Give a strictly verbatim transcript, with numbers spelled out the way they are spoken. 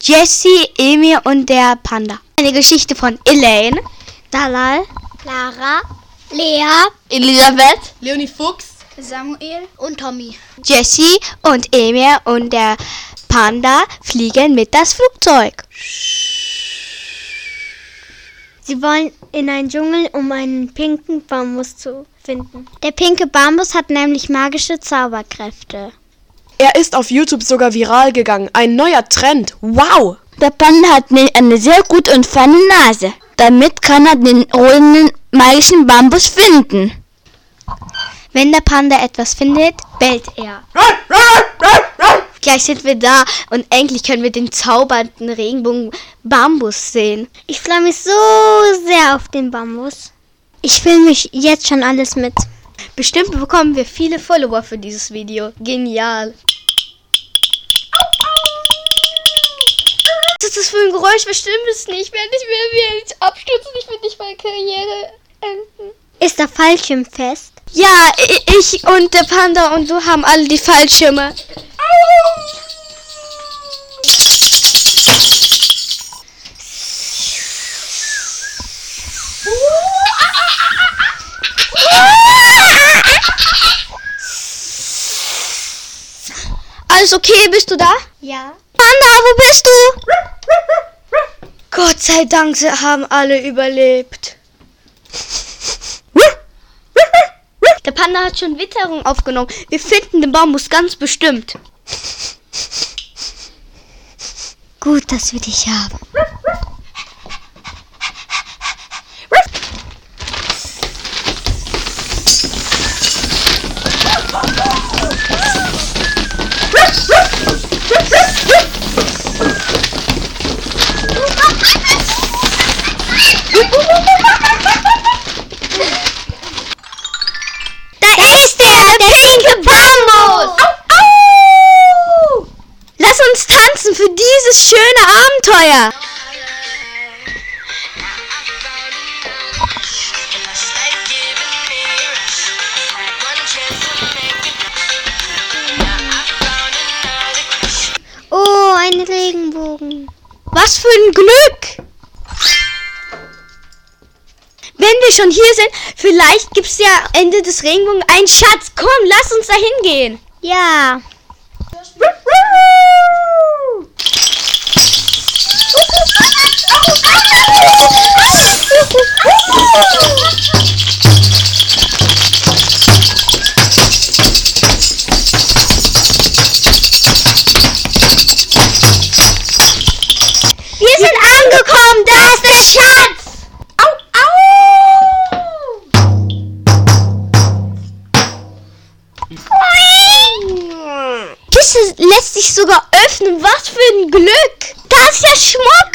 Jessie, Emil und der Panda. Eine Geschichte von Elaine, Dalal, Lara, Lea, Elisabeth, Leonie Fuchs, Samuel und Tommy. Jessie und Emil und der Panda fliegen mit das Flugzeug. Sie wollen in einen Dschungel, um einen pinken Bambus zu finden. Der pinke Bambus hat nämlich magische Zauberkräfte. Er ist auf YouTube sogar viral gegangen. Ein neuer Trend. Wow! Der Panda hat eine sehr gute und feine Nase. Damit kann er den roten magischen Bambus finden. Wenn der Panda etwas findet, bellt er. Gleich sind wir da und endlich können wir den zaubernden Regenbogen Bambus sehen. Ich freue mich so sehr auf den Bambus. Ich filme mich jetzt schon alles mit. Bestimmt bekommen wir viele Follower für dieses Video. Genial. Was ist das für ein Geräusch? Bestimmt es nicht. Ich werde nicht mehr wieder abstürzen. Ich will nicht meine Karriere enden. Ist der Fallschirm fest? Ja, ich und der Panda und du haben alle die Fallschirme. Alles okay, bist du da? Ja. Panda, wo bist du? Gott sei Dank, sie haben alle überlebt. Der Panda hat schon Witterung aufgenommen. Wir finden den Bambus ganz bestimmt. Gut, dass wir dich haben. Da ist der, der pinke Bambus! Au, au! Lass uns tanzen für dieses schöne Abenteuer! Oh, ein Regenbogen. Was für ein Glück! Wenn wir schon hier sind, vielleicht gibt's ja Ende des Regenbogens einen Schatz. Komm, lass uns da hingehen. Ja. Wir sind angekommen, da ist der Schatz. Kiste lässt sich sogar öffnen. Was für ein Glück. Da ist ja Schmuck